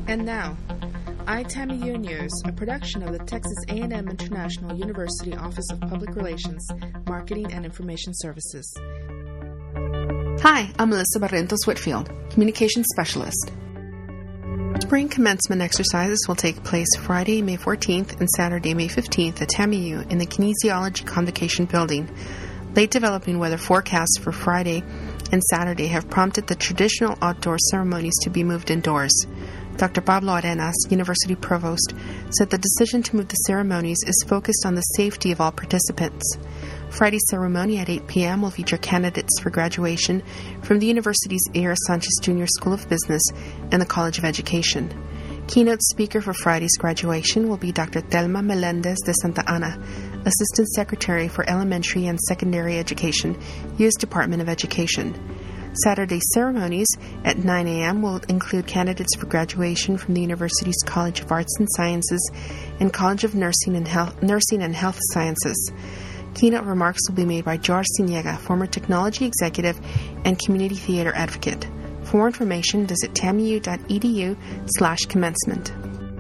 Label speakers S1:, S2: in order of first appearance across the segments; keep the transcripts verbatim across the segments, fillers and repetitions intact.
S1: And now, iTAMIU News, a production of the Texas A and M International University Office of Public Relations, Marketing and Information Services.
S2: Hi, I'm Melissa Barrientos Whitfield, Communications Specialist. Spring commencement exercises will take place Friday, May fourteenth and Saturday, May fifteenth at TAMIU in the Kinesiology Convocation Building. Late developing weather forecasts for Friday and Saturday have prompted the traditional outdoor ceremonies to be moved indoors. Doctor Pablo Arenas, University Provost, said the decision to move the ceremonies is focused on the safety of all participants. Friday's ceremony at eight p.m. will feature candidates for graduation from the university's A R Sanchez Junior School of Business and the College of Education. Keynote speaker for Friday's graduation will be Doctor Thelma Melendez de Santa Ana, Assistant Secretary for Elementary and Secondary Education, U S Department of Education. Saturday's ceremonies at nine a.m. will include candidates for graduation from the university's College of Arts and Sciences and College of Nursing and Health, Nursing and Health Sciences. Keynote remarks will be made by George Siniega, former technology executive and community theater advocate. For more information, visit tamiu.edu slash commencement.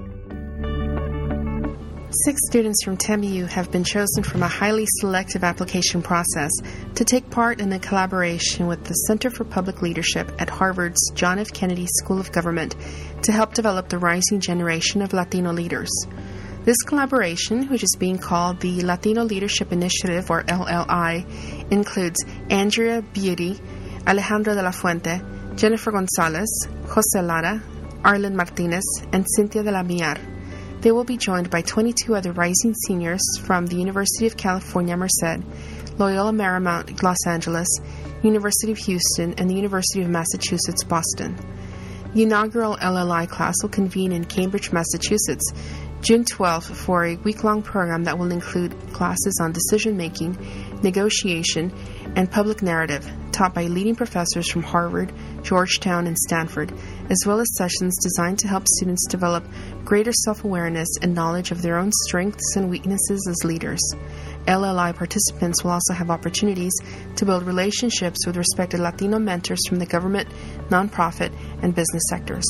S2: Six students from TAMIU have been chosen from a highly selective application process to take part in a collaboration with the Center for Public Leadership at Harvard's John F. Kennedy School of Government to help develop the rising generation of Latino leaders. This collaboration, which is being called the Latino Leadership Initiative, or L L I, includes Andrea Beauty, Alejandro de la Fuente, Jennifer Gonzalez, Jose Lara, Arlen Martinez, and Cynthia de la Millar. They will be joined by twenty-two other rising seniors from the University of California, Merced, Loyola Marymount, Los Angeles, University of Houston, and the University of Massachusetts, Boston. The inaugural L L I class will convene in Cambridge, Massachusetts, June twelfth for a week-long program that will include classes on decision-making, negotiation, and public narrative taught by leading professors from Harvard, Georgetown, and Stanford, as well as sessions designed to help students develop greater self-awareness and knowledge of their own strengths and weaknesses as leaders. L L I participants will also have opportunities to build relationships with respected Latino mentors from the government, nonprofit, and business sectors.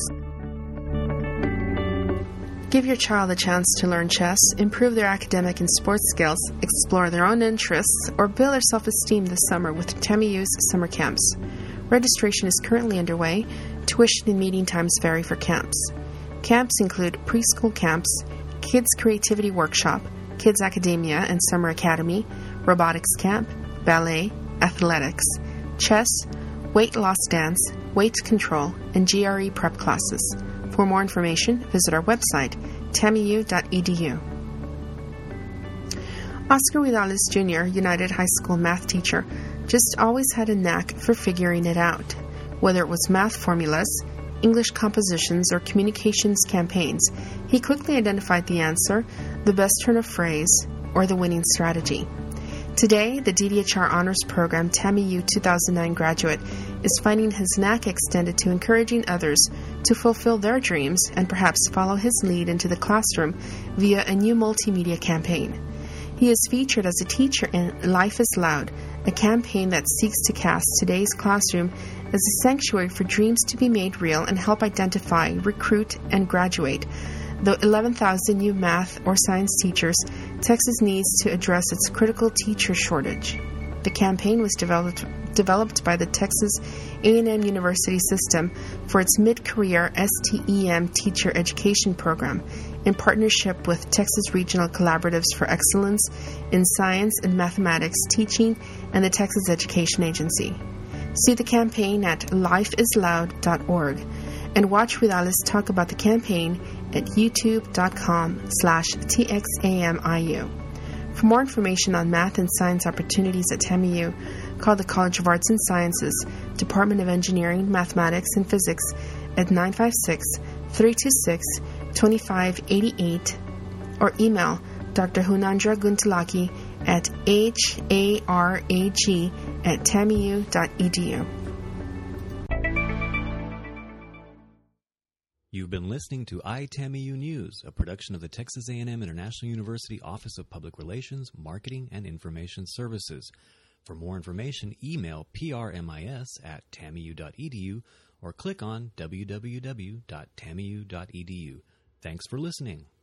S2: Give your child a chance to learn chess, improve their academic and sports skills, explore their own interests, or build their self-esteem this summer with TAMIU's summer camps. Registration is currently underway. Tuition and meeting times vary for camps. Camps include preschool camps, Kids Creativity Workshop, Kids Academia and Summer Academy, Robotics Camp, Ballet, Athletics, Chess, Weight Loss Dance, Weight Control, and G R E prep classes. For more information, visit our website, tamiu dot e d u. Oscar Vidales Junior, United High School math teacher, just always had a knack for figuring it out. Whether it was math formulas, English compositions, or communications campaigns, he quickly identified the answer, the best turn of phrase, or the winning strategy. Today, the D D H R Honors Program TAMIU two thousand nine graduate is finding his knack extended to encouraging others to fulfill their dreams and perhaps follow his lead into the classroom via a new multimedia campaign. He is featured as a teacher in Life is Loud, a campaign that seeks to cast today's classroom as a sanctuary for dreams to be made real and help identify, recruit, and graduate the eleven thousand new math or science teachers Texas needs to address its critical teacher shortage. The campaign was developed developed by the Texas A and M University System for its mid-career S T E M teacher education program in partnership with Texas Regional Collaboratives for Excellence in Science and Mathematics Teaching and the Texas Education Agency. See the campaign at life is loud dot org and watch Vidales talk about the campaign at youtube.com slash txamiu. For more information on math and science opportunities at TAMIU, call the College of Arts and Sciences, Department of Engineering, Mathematics, and Physics at nine five six, three two six, two five eight eight or email Doctor Hunandra Guntalaki at harag at tamiu dot e d u.
S3: You've been listening to iTAMIU News, a production of the Texas A and M International University Office of Public Relations, Marketing and Information Services. For more information, email prmis at tamiu dot e d u or click on w w w dot tamu dot e d u. Thanks for listening.